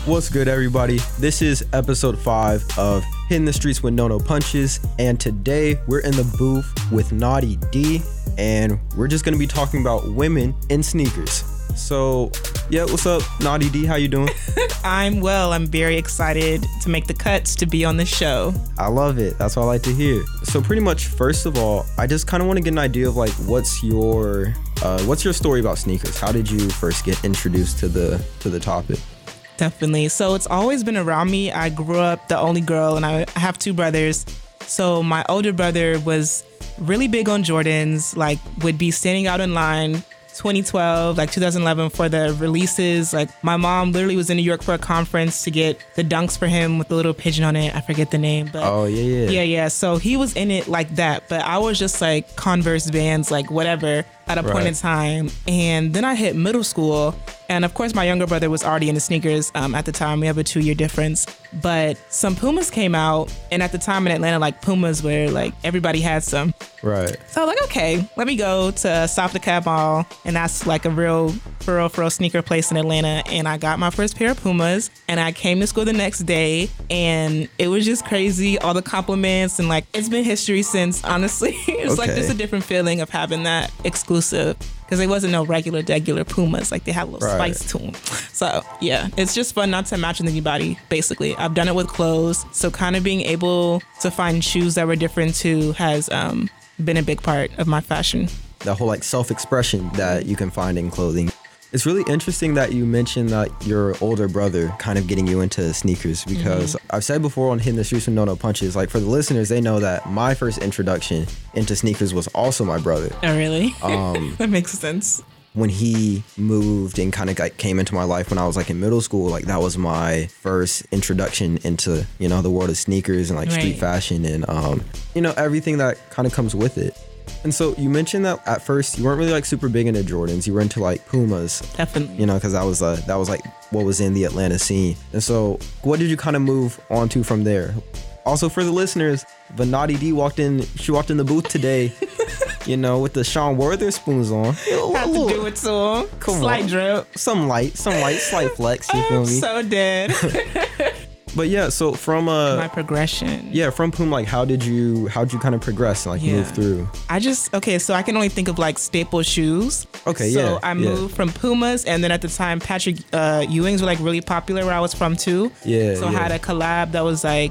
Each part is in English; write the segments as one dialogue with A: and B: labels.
A: What's good, everybody? This is episode 5 of Hitting the Streets with No Punches, and today we're in the booth with Naughty D, and we're just gonna be talking about women in sneakers. So, yeah, what's up, Naughty D? How you doing?
B: I'm well. I'm very excited to make the cuts to be on the show.
A: I love it. That's what I like to hear. So, pretty much, first of all, I just kind of want to get an idea of like, what's your story about sneakers? How did you first get introduced to the topic?
B: Definitely. So it's always been around me. I grew up the only girl, and I have two brothers. So my older brother was really big on Jordans, like would be standing out in line 2012, like 2011 for the releases. Like my mom literally was in New York for a conference to get the Dunks for him with the little pigeon on it. I forget the name, but yeah. So he was in it like that, but I was just like Converse, Vans, like whatever at a point in time. And then I hit middle school, and of course my younger brother was already into sneakers at the time. We have a 2-year difference, but some Pumas came out, and at the time in Atlanta, like Pumas were like everybody had some.
A: Right.
B: So I was like, okay, let me go to South DeKalb Mall, and that's like a real for real sneaker place in Atlanta. And I got my first pair of Pumas, and I came to school the next day, and it was just crazy. All the compliments, and like it's been history since, honestly. It's like just a different feeling of having that exclusive, because there wasn't no regular Pumas. Like they had a little spice to them. So yeah, it's just fun not to match with anybody, basically. I've done it with clothes. So kind of being able to find shoes that were different too has been a big part of my fashion.
A: The whole like self-expression that you can find in clothing. It's really interesting that you mentioned that your older brother kind of getting you into sneakers, because I've said before on Hitting the Streets with No Punches, like for the listeners, they know that my first introduction into sneakers was also my brother.
B: Oh, really? That makes sense.
A: When he moved and kind of like came into my life when I was like in middle school, like that was my first introduction into, you know, the world of sneakers and like street fashion and, you know, everything that kind of comes with it. And so you mentioned that at first you weren't really like super big into Jordans. You were into like Pumas.
B: Definitely.
A: You know, because that was like what was in the Atlanta scene. And so what did you kind of move on to from there? Also for the listeners, the Naughty D walked in the booth today, you know, with the Sean Wotherspoons on.
B: Had to do it to him. Slight drip.
A: Some light, slight flex, you feel me?
B: So dead.
A: But yeah, so from
B: my progression.
A: Yeah, from Puma, like how'd you kind of progress and like move through?
B: So I can only think of like staple shoes.
A: Okay,
B: so I moved from Pumas, and then at the time Patrick Ewing's were like really popular where I was from too.
A: Yeah.
B: So I had a collab that was like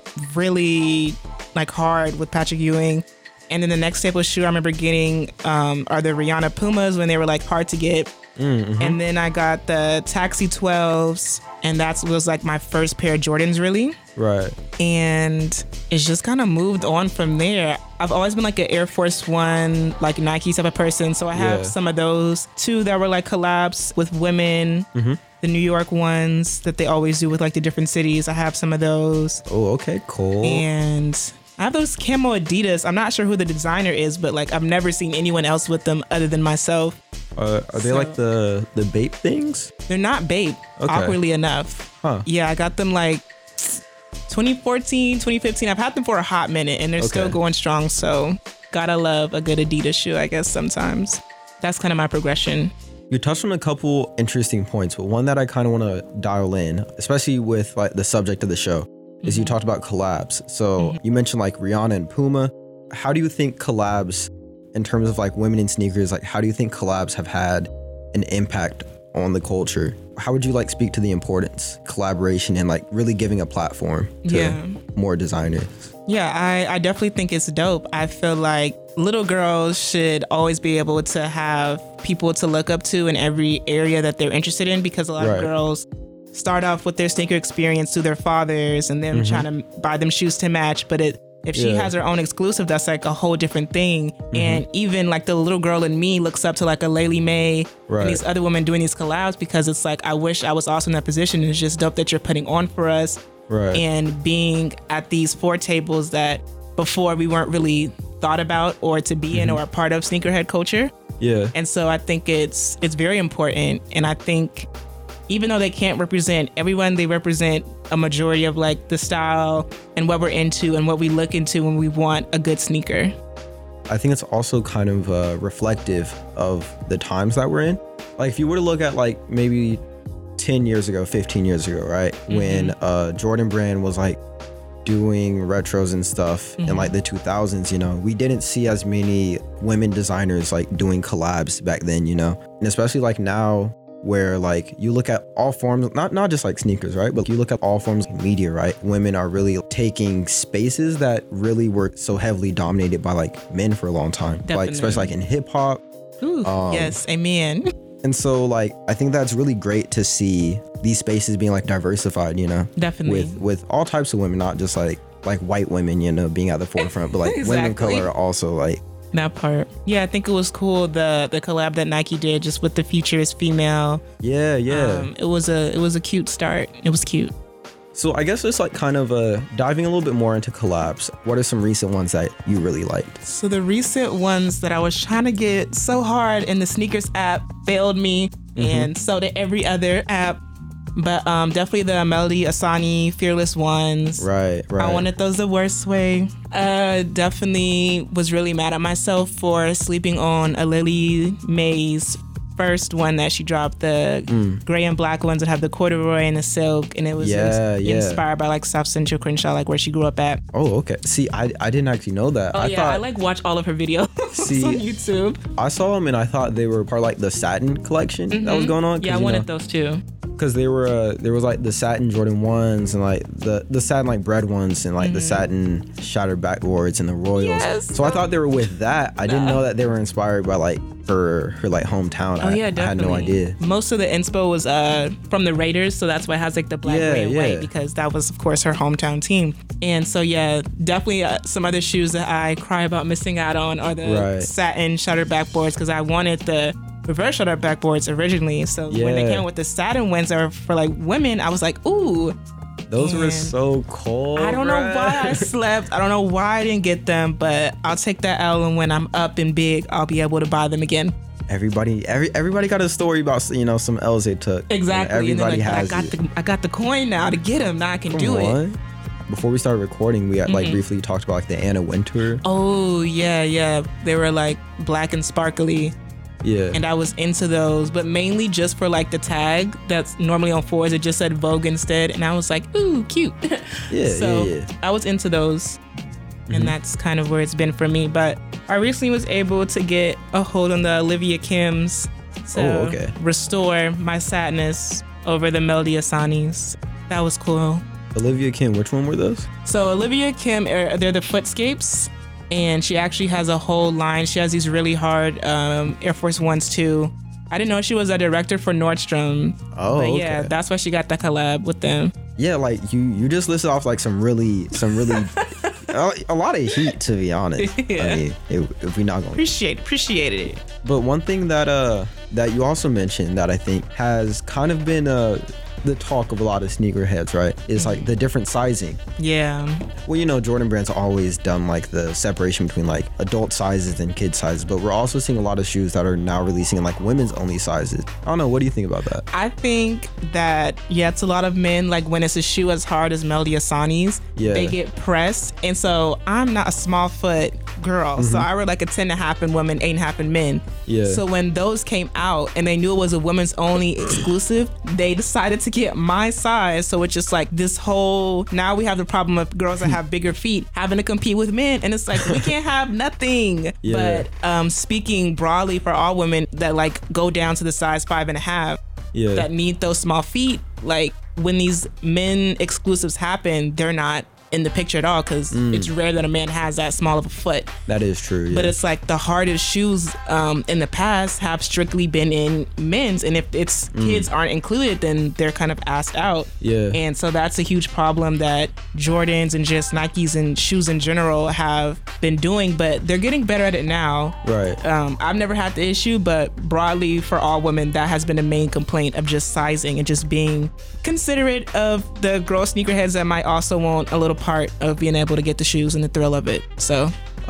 B: really like hard with Patrick Ewing. And then the next staple shoe I remember getting are the Rihanna Pumas when they were like hard to get. Mm-hmm. And then I got the Taxi 12s, and that was like my first pair of Jordans, really.
A: Right.
B: And it's just kind of moved on from there. I've always been like an Air Force One, like Nike type of person. So I have some of those too that were like collabs with women. Mm-hmm. The New York ones that they always do with like the different cities. I have some of those.
A: Oh, okay, cool.
B: And I have those camo Adidas. I'm not sure who the designer is, but like I've never seen anyone else with them other than myself.
A: Are they like the Bape things?
B: They're not Bape, awkwardly enough.
A: Huh.
B: Yeah, I got them like 2014, 2015. I've had them for a hot minute, and they're still going strong. So gotta love a good Adidas shoe, I guess, sometimes. That's kind of my progression.
A: You touched on a couple interesting points, but one that I kind of want to dial in, especially with like the subject of the show, is you talked about collabs. So you mentioned like Rihanna and Puma. How do you think collabs, in terms of like women in sneakers, like how do you think collabs have had an impact on the culture? How would you like speak to the importance, collaboration, and like really giving a platform to more designers?
B: Yeah, I definitely think it's dope. I feel like little girls should always be able to have people to look up to in every area that they're interested in, because a lot of girls start off with their sneaker experience through their fathers and them trying to buy them shoes to match. But if she has her own exclusive, that's like a whole different thing. And even like the little girl in me looks up to like a Laylee May and these other women doing these collabs, because it's like, I wish I was also in that position. It's just dope that you're putting on for us and being at these 4 tables that before we weren't really thought about or to be in or a part of sneakerhead culture.
A: Yeah.
B: And so I think it's very important. And I think even though they can't represent everyone, they represent a majority of like the style and what we're into and what we look into when we want a good sneaker.
A: I think it's also kind of reflective of the times that we're in. Like if you were to look at like maybe 10 years ago, 15 years ago, right? When Jordan Brand was like doing retros and stuff in like the 2000s, you know, we didn't see as many women designers like doing collabs back then, you know, and especially like now where like you look at all forms, not just like sneakers, right? But you look at all forms of media, right? Women are really taking spaces that really were so heavily dominated by like men for a long time.
B: Definitely.
A: Like especially like in hip hop.
B: Yes, amen.
A: And so like I think that's really great to see these spaces being like diversified, you know.
B: Definitely.
A: With all types of women, not just like white women, you know, being at the forefront, but like women of color are also like
B: that part. Yeah, I think it was cool the collab that Nike did just with the Future is Female.
A: Yeah.
B: It was a cute start. It was cute.
A: So I guess just like kind of diving a little bit more into collabs, what are some recent ones that you really liked?
B: So the recent ones that I was trying to get so hard and the sneakers app failed me, and so did every other app. But definitely the Melody Asani Fearless ones.
A: Right.
B: I wanted those the worst way. Definitely was really mad at myself for sleeping on a Lily May's first one that she dropped, the gray and black ones that have the corduroy and the silk, and it was inspired by like South Central Crenshaw, like where she grew up at.
A: Oh, okay. See, I didn't actually know that.
B: I like watch all of her videos on YouTube.
A: I saw them and I thought they were part of like the satin collection that was going on.
B: Yeah, I wanted those too.
A: Because there was like the satin Jordan 1s and like the satin like bread ones and like the satin shattered backboards and the Royals.
B: Yes.
A: So I thought they were with that. I didn't know that they were inspired by like her like hometown.
B: Oh yeah, definitely.
A: I had no idea.
B: Most of the inspo was from the Raiders, so that's why it has like the black, gray, and white, because that was of course her hometown team. And so yeah, definitely some other shoes that I cry about missing out on are the satin shattered backboards, because I wanted the reverse shutter backboards originally. So when they came with the satin ones are for like women, I was like, ooh.
A: Those were so cool.
B: I don't know why I slept. I don't know why I didn't get them, but I'll take that L, and when I'm up and big, I'll be able to buy them again.
A: Everybody got a story about, you know, some L's they took.
B: Exactly.
A: Everybody has
B: I got the coin now to get them. Now I can do it.
A: Before we started recording, we like briefly talked about like the Anna Wintour.
B: Oh yeah. They were like black and sparkly.
A: Yeah.
B: And I was into those, but mainly just for like the tag that's normally on 4s. It just said Vogue instead. And I was like, ooh, cute.
A: Yeah.
B: I was into those. And that's kind of where it's been for me. But I recently was able to get a hold on the Olivia Kim's to restore my sadness over the Melody Asanis. That was cool.
A: Olivia Kim, which one were those?
B: So Olivia Kim, they're the Footscapes. And she actually has a whole line. She has these really hard Air Force Ones too. I didn't know she was a director for Nordstrom.
A: Oh,
B: but yeah, that's why she got the collab with them.
A: Yeah, like you just listed off like some really a lot of heat, to be honest.
B: Yeah.
A: I mean, if we're not going
B: appreciated it.
A: But one thing that you also mentioned that I think has kind of been the talk of a lot of sneakerheads, right, is like the different sizing.
B: Yeah.
A: Well, you know, Jordan Brand's always done like the separation between like adult sizes and kid sizes, but we're also seeing a lot of shoes that are now releasing in like women's only sizes. I don't know, what do you think about that?
B: I think that it's a lot of men, like when it's a shoe as hard as Melody Asani's, they get pressed. And so I'm not a small foot girl, so I wear like a 10.5 in women, 8.5 in men. So when those came out and they knew it was a women's only exclusive, they decided to get my size. So it's just like this whole, now we have the problem of girls that have bigger feet having to compete with men, and it's like we can't have nothing. But speaking broadly for all women that like go down to the size 5.5 that need those small feet, like when these men exclusives happen, they're not in the picture at all, because it's rare that a man has that small of a foot.
A: That is true.
B: But it's like the hardest shoes in the past have strictly been in men's, and if it's kids aren't included, then they're kind of asked out. And so that's a huge problem that Jordans and just Nikes and shoes in general have been doing, but they're getting better at it now. I've never had the issue, but broadly for all women, that has been a main complaint of just sizing and just being considerate of the girl sneakerheads that might also want a little part of being able to get the shoes and the thrill of it. So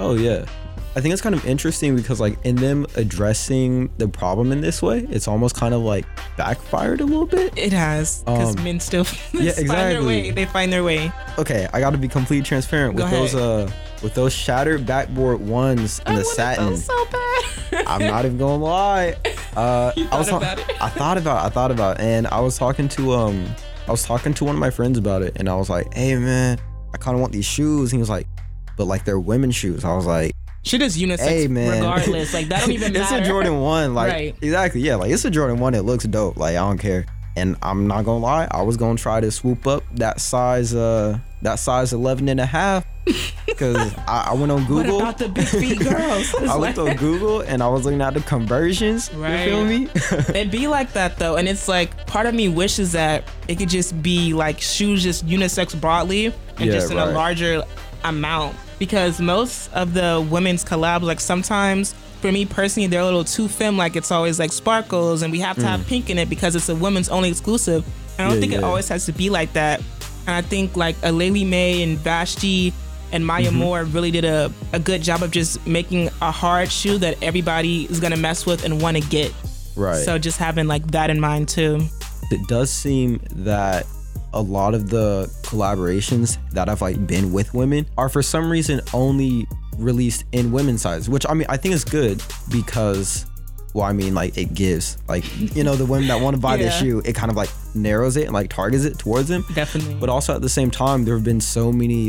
A: I think it's kind of interesting because like in them addressing the problem in this way, it's almost kind of like backfired a little bit.
B: It has, because men still find their way. They find their way.
A: Okay, I got to be completely transparent with those shattered backboard ones in the satin.
B: Those so bad.
A: I'm not even gonna lie. I thought about it, and I was talking to one of my friends about it, and I was like, hey man, I kind of want these shoes. He was like, but like they're women's shoes. I was like,
B: shit is unisex,
A: hey, man.
B: regardless. Like that don't even matter.
A: It's a Jordan 1, like
B: right.
A: Exactly, yeah, like it's a Jordan 1. It looks dope. Like I don't care. And I'm not gonna lie, I was gonna try to swoop up that size 11 and a half, because I went on Google.
B: What about the big feet girls?
A: I looked on Google and I was looking at the conversions.
B: Right.
A: You feel me?
B: It'd be like that though, and it's like part of me wishes that it could just be like shoes just unisex broadly and just in a larger amount, because most of the women's collabs, like sometimes for me personally, they're a little too femme. Like it's always like sparkles and we have to have pink in it because it's a women's only exclusive. And I don't think it always has to be like that. And I think like Laylee May and Vashti and Maya Moore really did a good job of just making a hard shoe that everybody is gonna mess with and want to get.
A: Right.
B: So just having like that in mind too.
A: It does seem that a lot of the collaborations that have like been with women are for some reason only released in women's size, which I mean I think is good, because well, I mean, like it gives, like, you know, the women that want to buy this shoe, it kind of like narrows it and like targets it towards them.
B: Definitely.
A: But also at the same time, there have been so many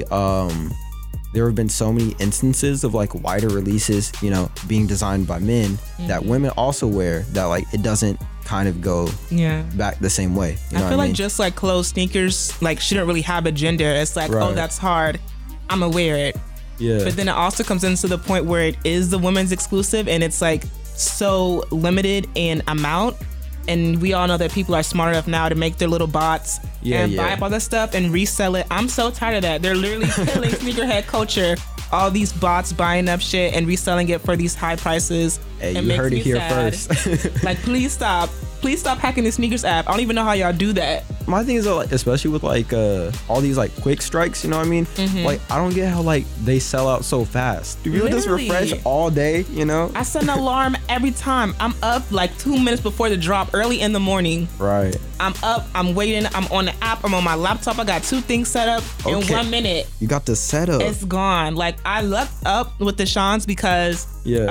A: instances of like wider releases, you know, being designed by men that women also wear, that like it doesn't kind of go back the same way. You know
B: I feel
A: what
B: like just like closed sneakers like shouldn't really have a gender. It's like, oh, that's hard, I'ma wear it.
A: Yeah.
B: But then it also comes into the point where it is the women's exclusive and it's like so limited in amount. And we all know that people are smart enough now to make their little bots and buy up all this stuff and resell it. I'm so tired of that. They're literally killing sneakerhead culture. All these bots buying up shit and reselling it for these high prices.
A: Hey,
B: it
A: you
B: makes
A: heard
B: me
A: it here
B: sad.
A: first.
B: Like, please stop. Please stop hacking the sneakers app. I don't even know how y'all do that.
A: My thing is though, like, especially with like all these like quick strikes, you know what I mean? Like I don't get how like they sell out so fast. Do people just refresh all day, you know?
B: I set an alarm every time. I'm up like 2 minutes before the drop, early in the morning.
A: Right.
B: I'm up, I'm waiting, I'm on the app, I'm on my laptop. I got 2 things set up in 1 minute.
A: You got the setup.
B: It's gone. Like I lucked up with the Sean's because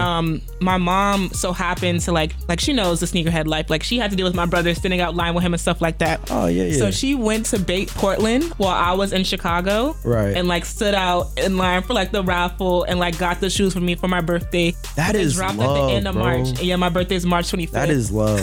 B: my mom so happened to like she knows the sneakerhead life. Like she had to deal with my brother standing out line with him and stuff like that.
A: Oh yeah.
B: So she went to Bait Portland while I was in Chicago.
A: Right.
B: And like stood out in line for like the raffle and like got the shoes for me for my birthday.
A: That is
B: dropped
A: love,
B: at the end of
A: bro.
B: March. And yeah, my birthday is March 25th.
A: That is love.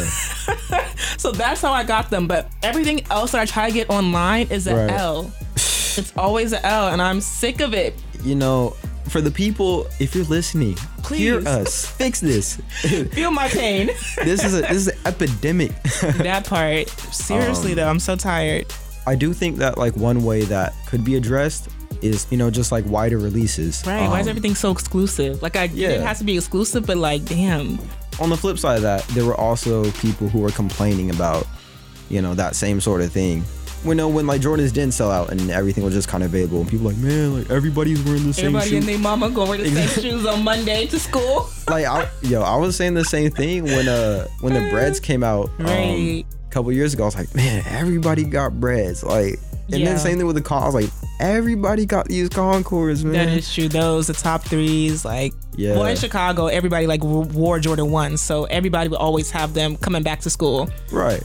B: So that's how I got them. But everything else that I try to get online is an L. It's always an L, and I'm sick of it.
A: You know, for the people, if you're listening,
B: please
A: hear us. Fix this.
B: Feel my pain.
A: This is an epidemic.
B: That part. Seriously though, I'm so tired.
A: I do think that like one way that could be addressed is, you know, just like wider releases.
B: Right. Why is everything so exclusive? Like I get it has to be exclusive, but like damn.
A: On the flip side of that, there were also people who were complaining about, you know, that same sort of thing. When like Jordans didn't sell out and everything was just kind of available, and people like, man, like everybody's wearing the same shoes.
B: Everybody and their mama gonna wear the same shoes on Monday to school.
A: Like, I was saying the same thing when the Breads came out a couple years ago. I was like, man, everybody got Breads. Like, and then same thing with the Con. I was like, everybody got these Concords, man.
B: That is true. Those the top threes, like. Yeah. Well, in Chicago, everybody like wore Jordan 1s, so everybody would always have them coming back to school.
A: Right.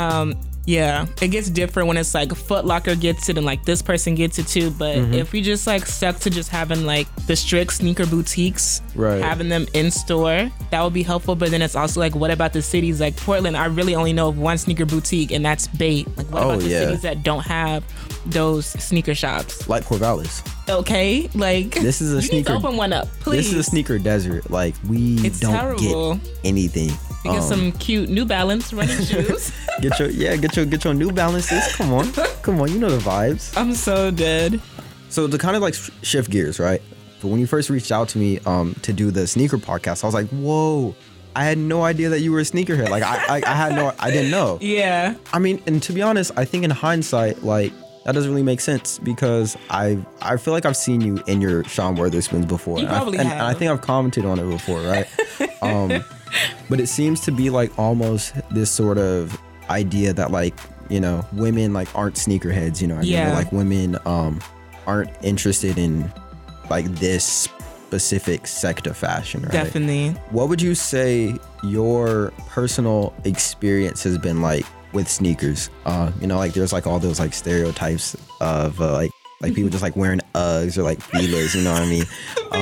B: Yeah, it gets different when it's like Foot Locker gets it and like this person gets it too. But if we just like stuck to just having like the strict sneaker boutiques, having them in store, that would be helpful. But then it's also like, what about the cities like Portland? I really only know of one sneaker boutique, and that's Bait. Like, what about the cities that don't have those sneaker shops?
A: Like Corvallis.
B: Okay, like
A: this is a sneaker.
B: Need to open one up, please.
A: This is a sneaker desert. Like it's don't get anything.
B: You get some cute New Balance running shoes.
A: Get your New Balances. Come on, you know the vibes.
B: I'm so dead.
A: So to kind of like shift gears, right? But when you first reached out to me to do the sneaker podcast, I was like, whoa. I had no idea that you were a sneakerhead. Like I didn't know.
B: Yeah.
A: I mean, and to be honest, I think in hindsight, like that doesn't really make sense because I feel like I've seen you in your Sean Wotherspoons before.
B: You probably have.
A: And I think I've commented on it before, right? But it seems to be like almost this sort of idea that like, you know, women like aren't sneakerheads, you know what I mean? Or, like women aren't interested in like this specific sect of fashion, right?
B: Definitely.
A: What would you say your personal experience has been like with sneakers? You know, like there's like all those like stereotypes of like people just like wearing Uggs or like Filas, you know what I mean?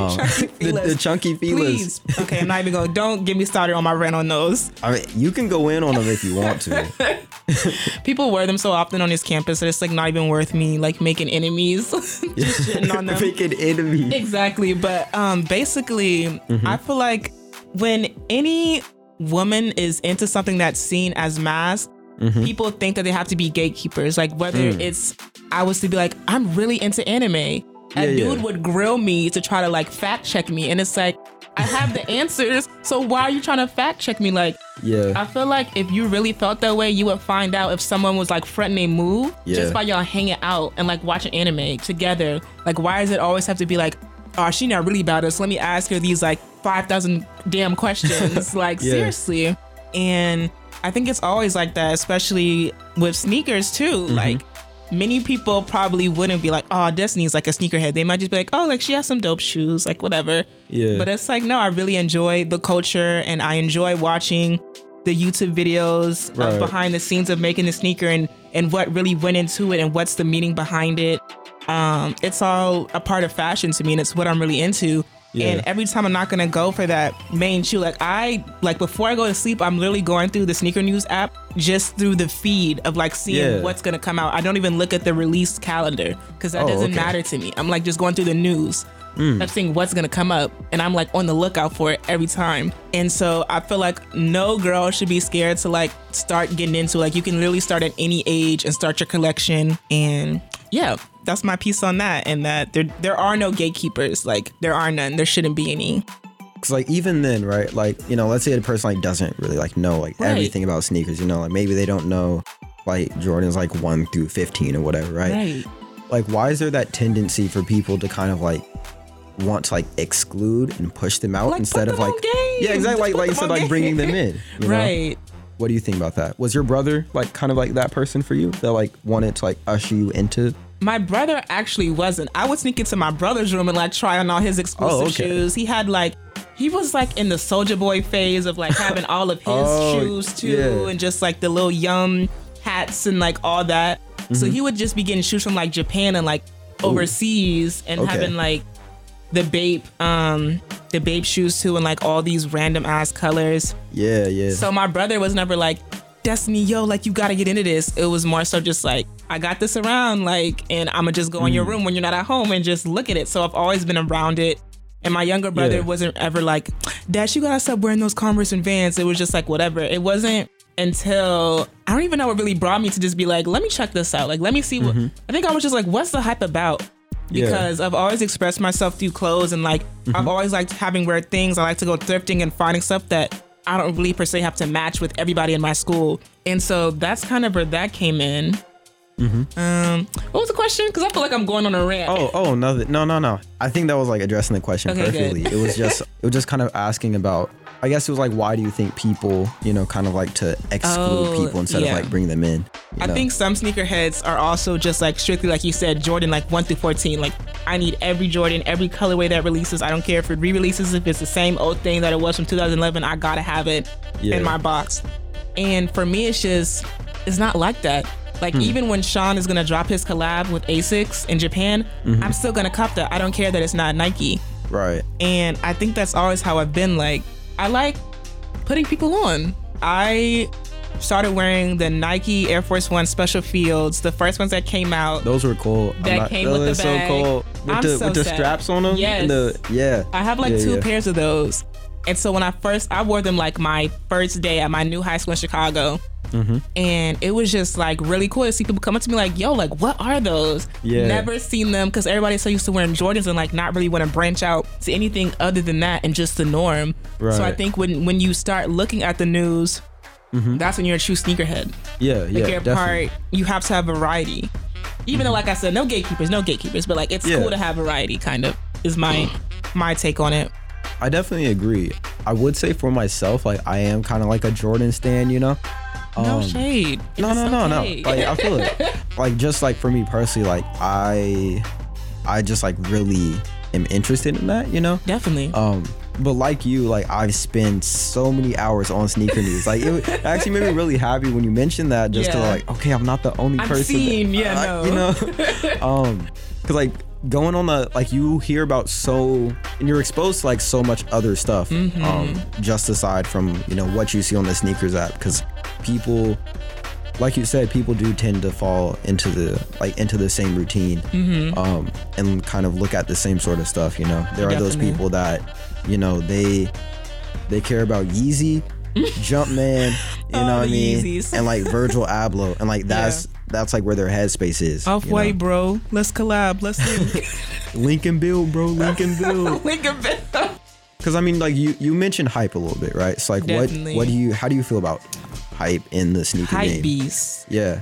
A: The chunky Filas.
B: Please. Okay, I'm not even going. Don't get me started on my rant on those.
A: I mean, you can go in on them if you want to.
B: People wear them so often on this campus that it's like not even worth me like making enemies. Just shitting on them.
A: Making enemies.
B: Exactly. But basically, I feel like when any woman is into something that's seen as masked, people think that they have to be gatekeepers. Like whether it's, I was to be like, I'm really into anime. A dude would grill me to try to like fact check me. And it's like, I have the answers. So why are you trying to fact check me? Like, I feel like if you really felt that way, you would find out if someone was like fronting a move just by y'all hanging out and like watching anime together. Like, why does it always have to be like, oh, she not really about us. Let me ask her these like 5,000 damn questions. Like, seriously. And I think it's always like that, especially with sneakers too. Like, many people probably wouldn't be like, oh, Destiny's like a sneakerhead. They might just be like, oh, like she has some dope shoes, like whatever. But it's like, no, I really enjoy the culture and I enjoy watching the YouTube videos of behind the scenes of making the sneaker and what really went into it and what's the meaning behind it. It's all a part of fashion to me and it's what I'm really into. And every time I'm not gonna go for that main shoe, like before I go to sleep, I'm literally going through the Sneaker News app just through the feed of like seeing what's gonna come out. I don't even look at the release calendar because that doesn't matter to me. I'm like just going through the news. I'm seeing what's gonna come up and I'm like on the lookout for it every time. And so I feel like no girl should be scared to like start getting into, like you can literally start at any age and start your collection. And yeah, that's my piece on that. And that there are no gatekeepers. Like there are none. There shouldn't be any.
A: Cause like even then, right? Like, you know, let's say a person like doesn't really like know like everything about sneakers, you know, like maybe they don't know like Jordans like 1 through 15 or whatever, right? Like why is there that tendency for people to kind of like want to like exclude and push them out
B: like,
A: instead of like exactly like instead of like bringing them in, you know? What do you think about that? Was your brother like kind of like that person for you that like wanted to like usher you into?
B: My brother actually wasn't. I would sneak into my brother's room and like try on all his exclusive shoes. He was like in the Soulja Boy phase of like having all of his shoes too, and just like the little Yum hats and like all that. So he would just be getting shoes from like Japan and like overseas and having like the Bape shoes too and like all these random ass colors. So my brother was never like, Destiny, yo, like you gotta get into this. It was more so just like, I got this around, like, and I'ma just go in your room when you're not at home and just look at it. So I've always been around it. And my younger brother wasn't ever like, Dad, you gotta stop wearing those Converse and Vans. It was just like, whatever. It wasn't until, I don't even know what really brought me to just be like, let me check this out. Like, let me see what, I think I was just like, what's the hype about? Because I've always expressed myself through clothes and like, I've always liked having weird things. I like to go thrifting and finding stuff that I don't really per se have to match with everybody in my school. And so that's kind of where that came in. What was the question? Because I feel like I'm going on a rant.
A: No. I think that was like addressing the question perfectly. Good. It was just kind of asking about, I guess it was like, why do you think people, you know, kind of like to exclude people instead of like bring them in?
B: I think some sneakerheads are also just like strictly like you said, Jordan like 1 through 14. Like I need every Jordan, every colorway that releases. I don't care if it re-releases, if it's the same old thing that it was from 2011. I gotta have it in my box. And for me, it's not like that. Like even when Sean is gonna drop his collab with Asics in Japan, I'm still gonna cop that. I don't care that it's not Nike.
A: Right.
B: And I think that's always how I've been. Like I like putting people on. I started wearing the Nike Air Force One Special Fields, the first ones that came out.
A: Those were cool.
B: That came with the bag.
A: So cool. With the straps on them.
B: Yes. I have like 2 pairs of those. And so when I wore them like my first day at my new high school in Chicago. And it was just like really cool to see people come up to me like, yo, like what are those? Never seen them because everybody's so used to wearing Jordans and like not really want to branch out to anything other than that and just the norm. So I think when you start looking at the news, that's when you're a true sneakerhead. You have to have variety. Even though, like I said, no gatekeepers, but like it's cool to have variety, kind of, is my take on it.
A: I definitely agree. I would say for myself, like I am kind of like a Jordan stan, you know?
B: No shade.
A: No. Like I feel it. Like just like for me personally, like I just like really am interested in that, you know?
B: Definitely.
A: But like you, like I've spent so many hours on sneaker news. Like it actually made me really happy when you mentioned that, just to like, okay, I'm not the only person.
B: Seen,
A: you know, because like going on the, like you hear about and you're exposed to like so much other stuff, just aside from, you know, what you see on the sneakers app, because people, like you said, people do tend to fall into the same routine, and kind of look at the same sort of stuff. You know, there are those people that, you know, they care about Yeezy, Jumpman, you know what I mean,
B: Yeezys.
A: and like Virgil Abloh, and like that's like where their headspace is.
B: Off-White, bro. Let's collab. Let's link.
A: Lincoln Build, bro. Lincoln Build.
B: Lincoln Build.
A: Because I mean, like you mentioned hype a little bit, right? So like,
B: Definitely.
A: how do you feel about hype in the sneaker game?
B: Hype beast.
A: Yeah.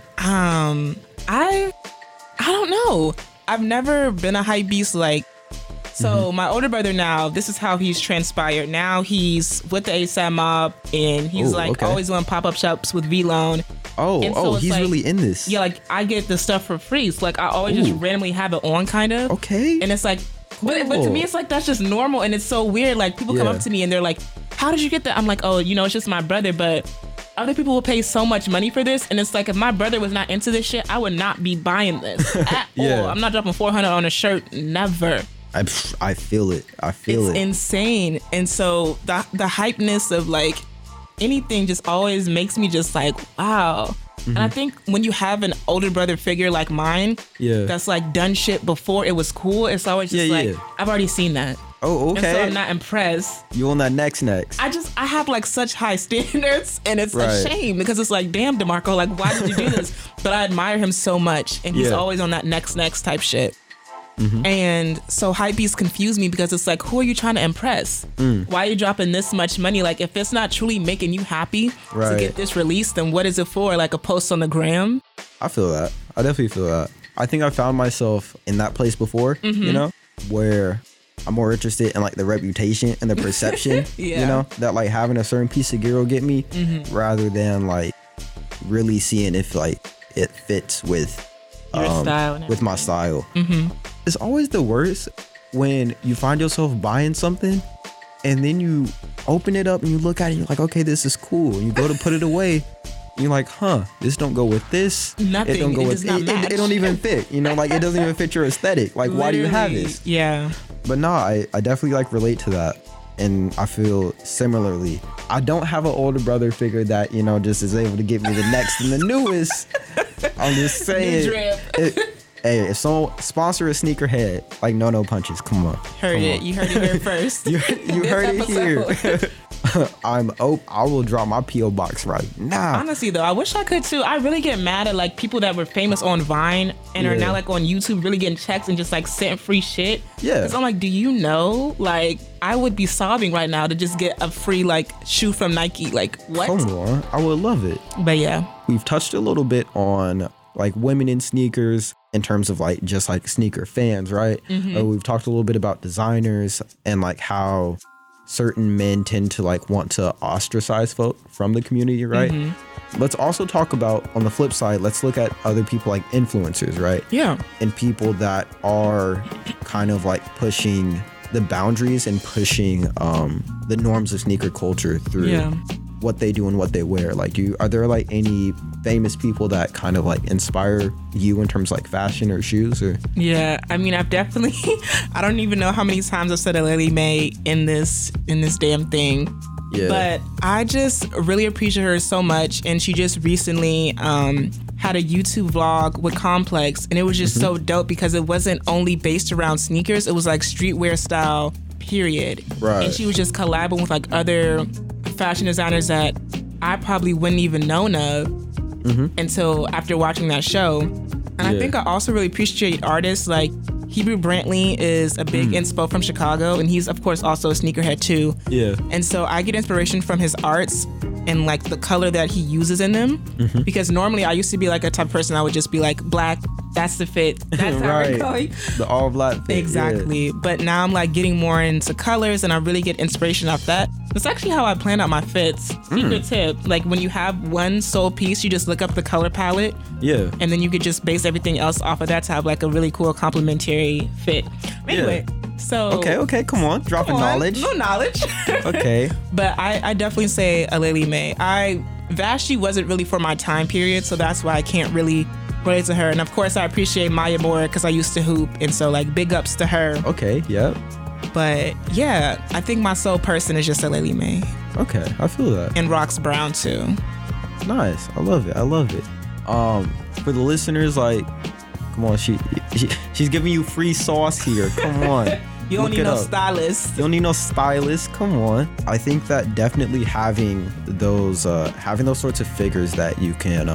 B: I don't know. I've never been a hype beast. Like, so my older brother now, this is how he's transpired. Now he's with the ASAP Mob, and he's always doing pop-up shops with V-Lone.
A: He's like, really in this.
B: Yeah, like I get the stuff for free. So like I always just randomly have it on, kind of.
A: Okay.
B: And it's like, but to me, it's like that's just normal, and it's so weird. Like people come up to me and they're like, "How did you get that?" I'm like, "Oh, you know, it's just my brother." But other people will pay so much money for this, and it's like if my brother was not into this shit, I would not be buying this at all. I'm not dropping $400 on a shirt, never.
A: I feel it. It's
B: insane. And so the hypeness of like anything just always makes me just like, wow. And I think when you have an older brother figure like mine, that's like done shit before it was cool, it's always just I've already seen that.
A: Oh, okay.
B: And so I'm not impressed.
A: You on that next.
B: I have like such high standards, and it's a shame because it's like, damn, DeMarco, like why did you do this? But I admire him so much, and he's always on that next type shit. And so hypebeasts confuse me because it's like, who are you trying to impress? Why are you dropping this much money? Like if it's not truly making you happy to get this released, then what is it for? Like a post on the gram?
A: I feel that. I definitely feel that. I think I found myself in that place before, you know, where I'm more interested in like the reputation and the perception, you know, that like having a certain piece of gear will get me, rather than like really seeing if like it fits with
B: your style,
A: with my style. It's always the worst when you find yourself buying something and then you open it up and you look at it and you're like, okay, this is cool. And you go to put it away. And you're like, this don't go with this.
B: Nothing.
A: It don't go with
B: it.
A: It don't even fit. You know, like it doesn't even fit your aesthetic. Like, why do you have this?
B: Yeah.
A: But no, I definitely like relate to that. And I feel similarly. I don't have an older brother figure that, you know, just is able to get me the next and the newest. I'm just saying.
B: New drip.
A: Hey, if someone sponsor a sneakerhead, like no punches. Come on.
B: You heard it here first.
A: you heard it here. I will drop my P.O. box right now.
B: Honestly though, I wish I could too. I really get mad at like people that were famous on Vine and are now like on YouTube really getting checks and just like sent free shit.
A: Yeah.
B: Because I'm like, do you know? Like I would be sobbing right now to just get a free like shoe from Nike. Like what?
A: Come on. I would love it.
B: But yeah.
A: We've touched a little bit on like women in sneakers in terms of like just like sneaker fans, right? We've talked a little bit about designers and like how certain men tend to like want to ostracize folk from the community, right? Let's also talk about, on the flip side, let's look at other people like influencers, right?
B: Yeah.
A: And people that are kind of like pushing the boundaries and pushing the norms of sneaker culture through what they do and what they wear. Like, are there like any famous people that kind of like inspire you in terms of like fashion or shoes? Or
B: yeah, I mean, I've definitely I don't even know how many times I've said a Lily Mae in this damn thing.
A: Yeah.
B: But I just really appreciate her so much, and she just recently had a YouTube vlog with Complex, and it was just so dope because it wasn't only based around sneakers, it was like streetwear style, period.
A: Right.
B: And she was just collabing with like other fashion designers that I probably wouldn't even known of until after watching that show. And I think I also really appreciate artists like Hebrew Brantley is a big inspo from Chicago, and he's of course also a sneakerhead too.
A: Yeah.
B: And so I get inspiration from his arts and like the color that he uses in them, because normally I used to be like a type of person I would just be like, black, that's the fit, that's how we're going.
A: The all black fit.
B: Exactly.
A: Yeah.
B: But now I'm like getting more into colors, and I really get inspiration off that. That's actually how I plan out my fits. Secret tip, like when you have one sole piece, you just look up the color palette.
A: Yeah.
B: And then you could just base everything else off of that to have like a really cool complementary fit. Anyway, So
A: Okay, come on. Dropping knowledge.
B: No knowledge.
A: Okay.
B: But I definitely say Aleli May. Vashti wasn't really for my time period, so that's why I can't really relate to her. And of course, I appreciate Maya more because I used to hoop, and so like big ups to her.
A: Okay, yeah.
B: But yeah, I think my soul person is just Aleli May.
A: Okay, I feel that.
B: And Rox Brown too.
A: Nice. I love it. For the listeners, like, come on, she's giving you free sauce here. Come on.
B: You don't need no stylist.
A: You don't need no stylist. Come on. I think that definitely having those sorts of figures that you can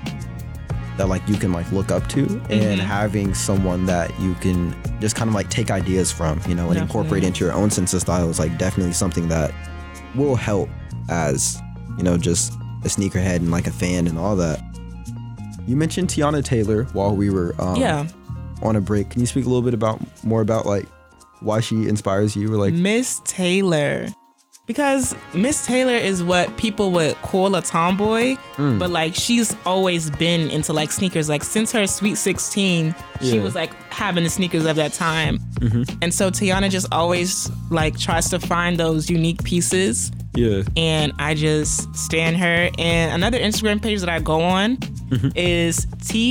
A: look up to, and having someone that you can just kind of like take ideas from, you know, and incorporate into your own sense of style is like definitely something that will help as, you know, just a sneakerhead and like a fan and all that. You mentioned Teyana Taylor while we were on a break. Can you speak a little bit more about like why she inspires you? Or like
B: Miss Taylor. Because Miss Taylor is what people would call a tomboy, but like she's always been into like sneakers. Like since her Sweet 16, she was like having the sneakers of that time. And so Teyana just always like tries to find those unique pieces.
A: Yeah. And
B: I just stan her. And another Instagram page that I go on is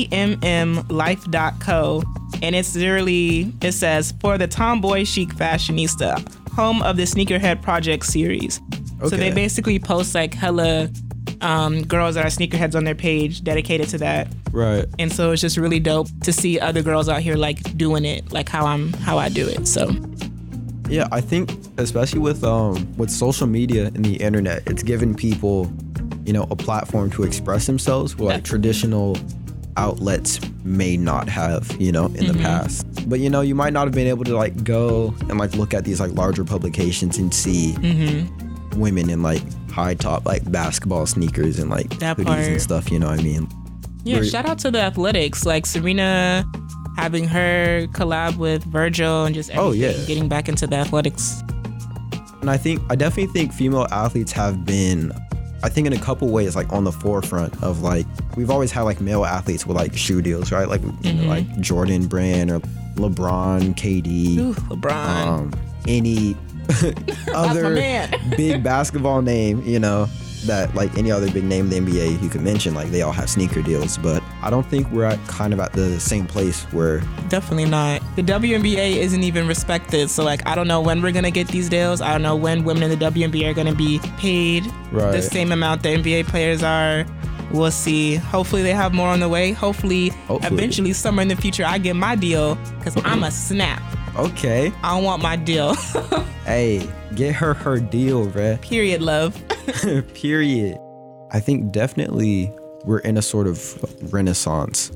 B: tmmlife.co. And it's literally, it says, for the tomboy chic fashionista, home of the Sneakerhead Project series. Okay. So they basically post like hella girls that are sneakerheads on their page dedicated to that.
A: Right.
B: And so it's just really dope to see other girls out here like doing it, like how I do it. So
A: yeah, I think especially with social media and the internet, it's given people, you know, a platform to express themselves where like traditional outlets may not have, you know, in the past. But, you know, you might not have been able to like go and like look at these like larger publications and see women in like high top like basketball sneakers and like hoodies and stuff, you know what I mean?
B: Yeah, shout out to the Athletics, like Serena having her collab with Virgil and just everything, getting back into the athletics.
A: And I definitely think female athletes have been, I think in a couple ways, like on the forefront of like, we've always had like male athletes with like shoe deals, right? Like, you know, like Jordan Brand or LeBron, KD.
B: Ooh, LeBron.
A: Any other big basketball name, you know, that like any other big name in the NBA you could mention, like they all have sneaker deals. But I don't think we're at the same place where...
B: Definitely not. The WNBA isn't even respected. So like, I don't know when we're going to get these deals. I don't know when women in the WNBA are going to be paid the same amount the NBA players are. We'll see. Hopefully they have more on the way. Hopefully. Eventually somewhere in the future I get my deal because I'm a snap.
A: Okay.
B: I want my deal.
A: Hey, get her deal, bruh.
B: Period, love.
A: Period. I think definitely we're in a sort of renaissance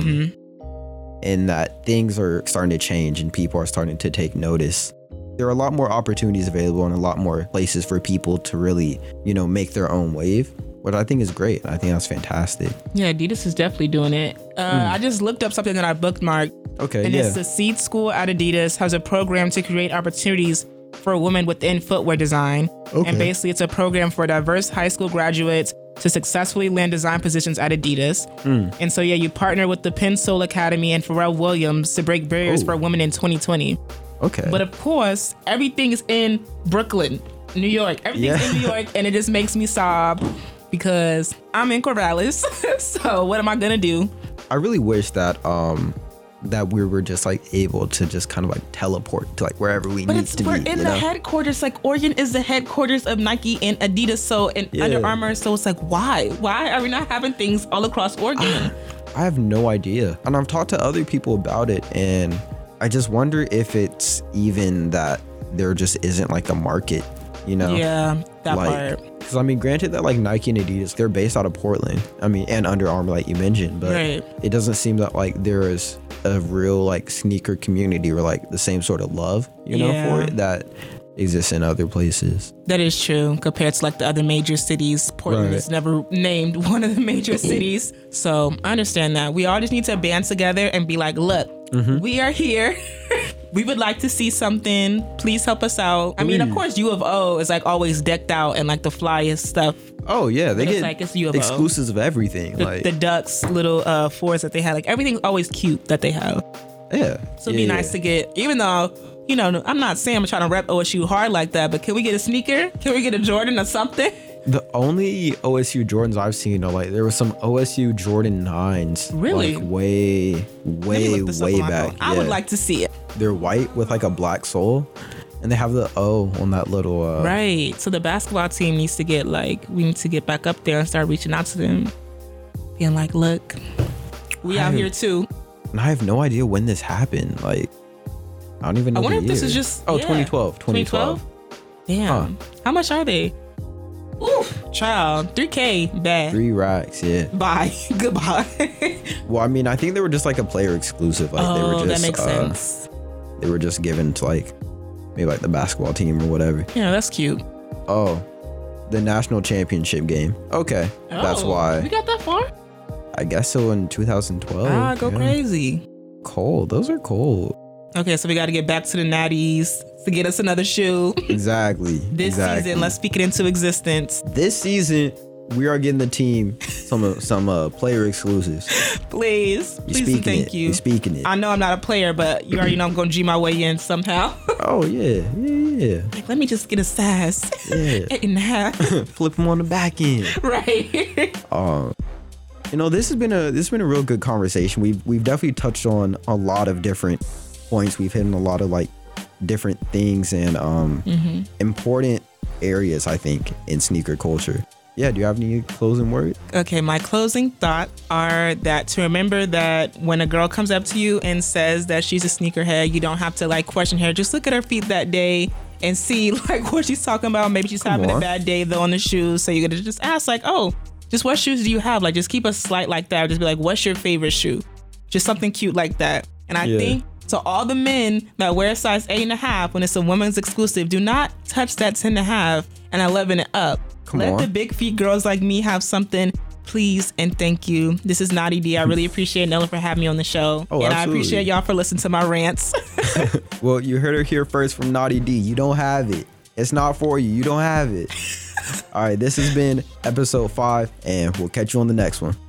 A: in that things are starting to change and people are starting to take notice. There are a lot more opportunities available and a lot more places for people to really, you know, make their own wave, which I think is great. I think that's fantastic.
B: Yeah, Adidas is definitely doing it. I just looked up something that I bookmarked.
A: Okay,
B: and it's the Seed School at Adidas has a program to create opportunities for women within footwear design. Okay. And basically it's a program for diverse high school graduates to successfully land design positions at Adidas. And so, yeah, you partner with the Penn Soul Academy and Pharrell Williams to break barriers for women in 2020.
A: Okay.
B: But of course, everything is in Brooklyn, New York. Everything's in New York, and it just makes me sob because I'm in Corvallis. So what am I gonna do?
A: I really wish that that we were just like able to just kind of like teleport to like wherever we need to be.
B: We're in the headquarters. Like Oregon is the headquarters of Nike and Adidas, and Under Armour. So it's like, why are we not having things all across Oregon?
A: I have no idea. And I've talked to other people about it, and I just wonder if it's even that there just isn't like a market, you know?
B: Yeah, that
A: like,
B: part.
A: Because I mean, granted that like Nike and Adidas, they're based out of Portland. I mean, and Under Armour, like you mentioned, but it doesn't seem that like there is a real like sneaker community or like the same sort of love, you know, for it that exists in other places.
B: That is true compared to like the other major cities. Portland is never named one of the major cities. So I understand that. We all just need to band together and be like, look, we are here. We would like to see something. Please help us out. I mean, of course, U of O is like always decked out and like the flyest stuff.
A: Oh yeah, they get
B: like, it's U of
A: exclusives of everything.
B: The Ducks little fours that they have, like everything's always cute that they have.
A: Yeah.
B: So it'd be nice to get, even though you know, I'm not saying I'm trying to rep OSU hard like that, but can we get a sneaker? Can we get a Jordan or something?
A: The only OSU Jordans I've seen are like, there was some OSU Jordan 9s.
B: Really?
A: Like way back.
B: I would like to see it.
A: They're white with like a black sole. And they have the O on that little...
B: Right. So the basketball team needs to get we need to get back up there and start reaching out to them. Being like, look, we out here too.
A: And I have no idea when this happened. Like, I don't even know.
B: I wonder
A: the
B: if this
A: year.
B: is just...
A: Oh,
B: yeah.
A: 2012.
B: Damn.
A: Huh.
B: How much are they? Oof, child. $3K. Bad.
A: 3 racks, yeah.
B: Bye. Goodbye.
A: Well, I mean, I think they were just like a player exclusive. Like they were just,
B: that makes sense.
A: They were just given to like maybe like the basketball team or whatever.
B: Yeah, that's cute.
A: Oh, the national championship game. Okay, that's why.
B: We got that far?
A: I guess so in 2012.
B: Go crazy.
A: Cold. Those are cold.
B: Okay, so we got to get back to the natties to get us another shoe.
A: Exactly.
B: This season, let's speak it into existence.
A: This season, we are getting the team some player exclusives.
B: Please and thank you.
A: We're speaking it.
B: I know I'm not a player, but you already know I'm going to G my way in somehow.
A: Oh, yeah.
B: Like, let me just get a size.
A: Yeah.
B: 8.5.
A: Flip them on the back end.
B: Right.
A: You know, this has been a real good conversation. We've definitely touched on a lot of different points. We've hit on a lot of like different things and important areas, I think, in sneaker culture. Yeah, do you have any closing words?
B: Okay, my closing thoughts are that to remember that when a girl comes up to you and says that she's a sneakerhead, you don't have to like question her. Just look at her feet that day and see like what she's talking about. Maybe she's having a bad day though on the shoes. So you're gonna just ask like, oh, just what shoes do you have? Like just keep a slight like that. Or just be like, what's your favorite shoe? Just something cute like that. And I think to all the men that wear a size 8.5 when it's a women's exclusive, do not touch that 10.5 and 11 and up. Let the big feet girls like me have something, please and thank you. This is Naughty D. I really appreciate Nella for having me on the show.
A: Oh,
B: and
A: absolutely.
B: I appreciate y'all for listening to my rants.
A: Well, you heard her here first from Naughty D. You don't have it. It's not for you. You don't have it. All right, this has been episode 5, and we'll catch you on the next one.